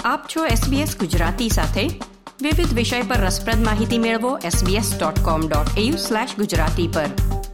આપ છો SBS ગુજરાતી સાથે. વિવિધ વિષય પર રસપ્રદ માહિતી મેળવો sbs.com.au/gujarati પર.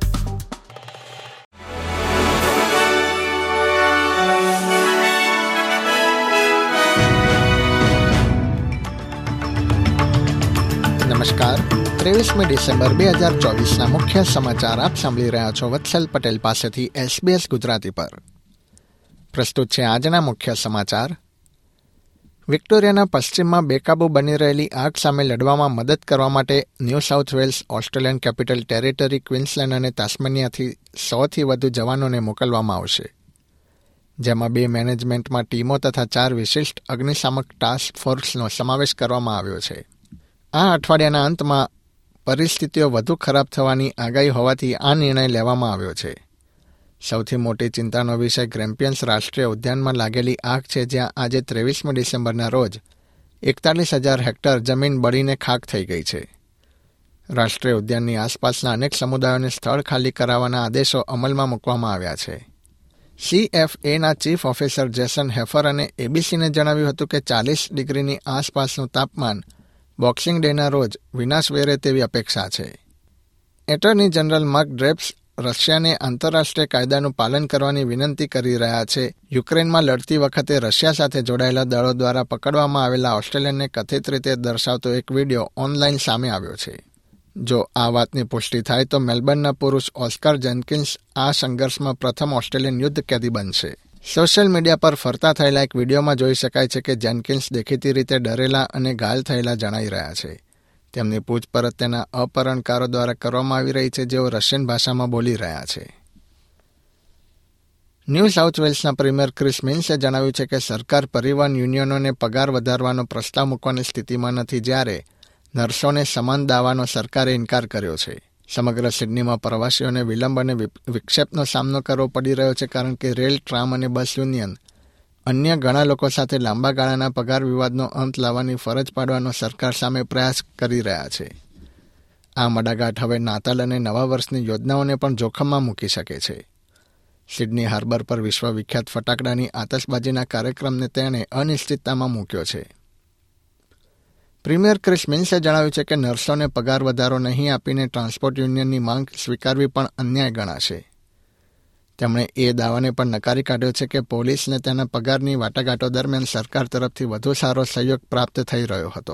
નમસ્કાર. 23મી ડિસેમ્બર 2024ના મુખ્ય સમાચાર આપ સાંભળી રહ્યા છો વત્સલ પટેલ પાસેથી SBS ગુજરાતી પર. પ્રસ્તુત છે આજના મુખ્ય સમાચાર. વિક્ટોરિયાના પશ્ચિમમાં બેકાબૂ બની રહેલી આગ સામે લડવામાં મદદ કરવા માટે New South Wales, Australian Capital Territory, Queensland અને તાસ્માનિયાથી 100થી વધુ જવાનોને મોકલવામાં આવશે, જેમાં 2 મેનેજમેન્ટમાં ટીમો તથા 4 વિશિષ્ટ અગ્નિશામક ટાસ્ક ફોર્સનો સમાવેશ કરવામાં આવ્યો છે. આ અઠવાડિયાના અંતમાં પરિસ્થિતિઓ વધુ ખરાબ થવાની આગાહી હોવાથી આ નિર્ણય લેવામાં આવ્યો છે. સૌથી મોટી ચિંતાનો વિષય ગ્રેમ્પિયન્સ રાષ્ટ્રીય ઉદ્યાનમાં લાગેલી આગ છે, જ્યાં આજે 23મી ડિસેમ્બરના રોજ 41,000 હેક્ટર જમીન બળીને ખાખ થઈ ગઈ છે. રાષ્ટ્રીય ઉદ્યાનની આસપાસના અનેક સમુદાયોને સ્થળ ખાલી કરાવવાના આદેશો અમલમાં મૂકવામાં આવ્યા છે. CFAના ચીફ ઓફિસર જેસન હેફર અને ABCને જણાવ્યું હતું કે 40 ડિગ્રીની આસપાસનું તાપમાન બોક્સિંગ ડેના રોજ વિનાશ વેરે તેવી અપેક્ષા છે. એટર્ની જનરલ માર્ક ડ્રેપ્સ રશિયાને આંતરરાષ્ટ્રીય કાયદાનું પાલન કરવાની વિનંતી કરી રહ્યા છે. યુક્રેનમાં લડતી વખતે રશિયા સાથે જોડાયેલા દળો દ્વારા પકડવામાં આવેલા ઓસ્ટ્રેલિયનને કથિત રીતે દર્શાવતો એક વિડીયો ઓનલાઈન સામે આવ્યો છે. જો આ વાતની પુષ્ટિ થાય તો મેલબર્નના પુરુષ ઓસ્કાર જેન્કિન્સ આ સંઘર્ષમાં પ્રથમ ઓસ્ટ્રેલિયન યુદ્ધ કેદી બનશે. સોશિયલ મીડિયા પર ફરતા થયેલા એક વિડીયોમાં જોઈ શકાય છે કે જેન્કિન્સ દેખીતી રીતે ડરેલા અને ઘાયલ થયેલા જણાઈ રહ્યા છે. તેમની પૂછપરછ તેના અપહરણકારો દ્વારા કરવામાં આવી રહી છે, જેઓ રશિયન ભાષામાં બોલી રહ્યા છે. ન્યૂ સાઉથ વેલ્સના પ્રીમિયર ક્રિસ મિન્સે જણાવ્યું છે કે સરકાર પરિવહન યુનિયનોને પગાર વધારવાનો પ્રસ્તાવ મૂકવાની સ્થિતિમાં નથી, જ્યારે નર્સોને સમાન દાવાનો સરકારે ઇનકાર કર્યો છે. સમગ્ર સિડનીમાં પ્રવાસીઓને વિલંબ અને વિક્ષેપનો સામનો કરવો પડી રહ્યો છે, કારણ કે રેલ, ટ્રામ અને બસ યુનિયન અન્ય ઘણા લોકો સાથે લાંબા ગાળાના પગાર વિવાદનો અંત લાવવાની ફરજ પાડવાનો સરકાર સામે પ્રયાસ કરી રહ્યા છે. આ મડાગાંઠ હવે નાતાલ અને નવા વર્ષની યોજનાઓને પણ જોખમમાં મૂકી શકે છે. સિડની હાર્બર પર વિશ્વવિખ્યાત ફટાકડાની આતશબાજીના કાર્યક્રમને તેણે અનિશ્ચિતતામાં મૂક્યો છે. પ્રીમિયર ક્રિસ મિન્સે જણાવ્યું છે કે નર્સોને પગાર વધારો નહીં આપીને ટ્રાન્સપોર્ટ યુનિયનની માંગ સ્વીકારવી પણ અન્યાય ગણાશે. તેમણે એ દાવાને પણ નકારી કાઢ્યો છે કે પોલીસને તેના પગારની વાટાઘાટો દરમિયાન સરકાર તરફથી વધુ સારો સહયોગ પ્રાપ્ત થઈ રહ્યો હતો.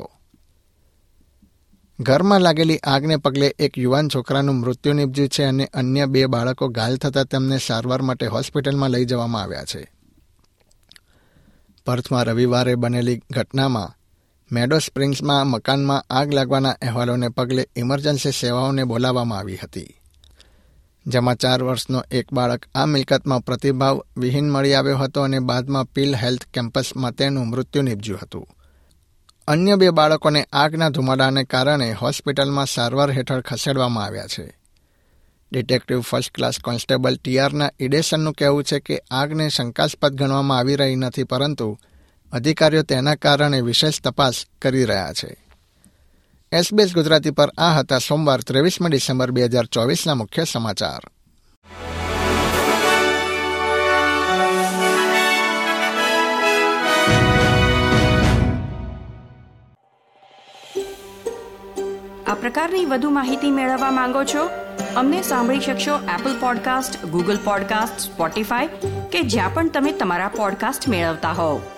ઘરમાં લાગેલી આગને પગલે એક યુવાન છોકરાનું મૃત્યુ નીપજ્યું છે અને અન્ય 2 બાળકો ઘાયલ થતાં તેમને સારવાર માટે હોસ્પિટલમાં લઈ જવામાં આવ્યા છે. પર્થમાં રવિવારે બનેલી ઘટનામાં મેડો સ્પ્રિંગ્સમાં મકાનમાં આગ લાગવાના અહેવાલોને પગલે ઇમરજન્સી સેવાઓને બોલાવવામાં આવી હતી, જેમાં 4 વર્ષનો એક બાળક આ મિલકતમાં પ્રતિભાવ વિહીન મળી આવ્યો હતો અને બાદમાં પીલ હેલ્થ કેમ્પસમાં તેનું મૃત્યુ નીપજ્યું હતું. અન્ય 2 બાળકોને આગના ધુમાડાને કારણે હોસ્પિટલમાં સારવાર હેઠળ ખસેડવામાં આવ્યા છે. ડિટેક્ટિવ ફર્સ્ટ ક્લાસ કોન્સ્ટેબલ TRના ઇડેસનનું કહેવું છે કે આગને શંકાસ્પદ ગણવામાં આવી રહી નથી, પરંતુ અધિકારીઓ તેના કારણે વિશેષ તપાસ કરી રહ્યા છે. SBS ગુજરાતી પર આ હતા સોમવાર 23મી ડિસેમ્બર 2024ના મુખ્ય સમાચાર. આ પ્રકારની વધુ માહિતી મેળવવા માંગો છો? અમને સાંભળી શકશો Apple podcast, Google podcast, Spotify કે જ્યાં પણ તમે તમારા પોડકાસ્ટ મેળવતા હોવ.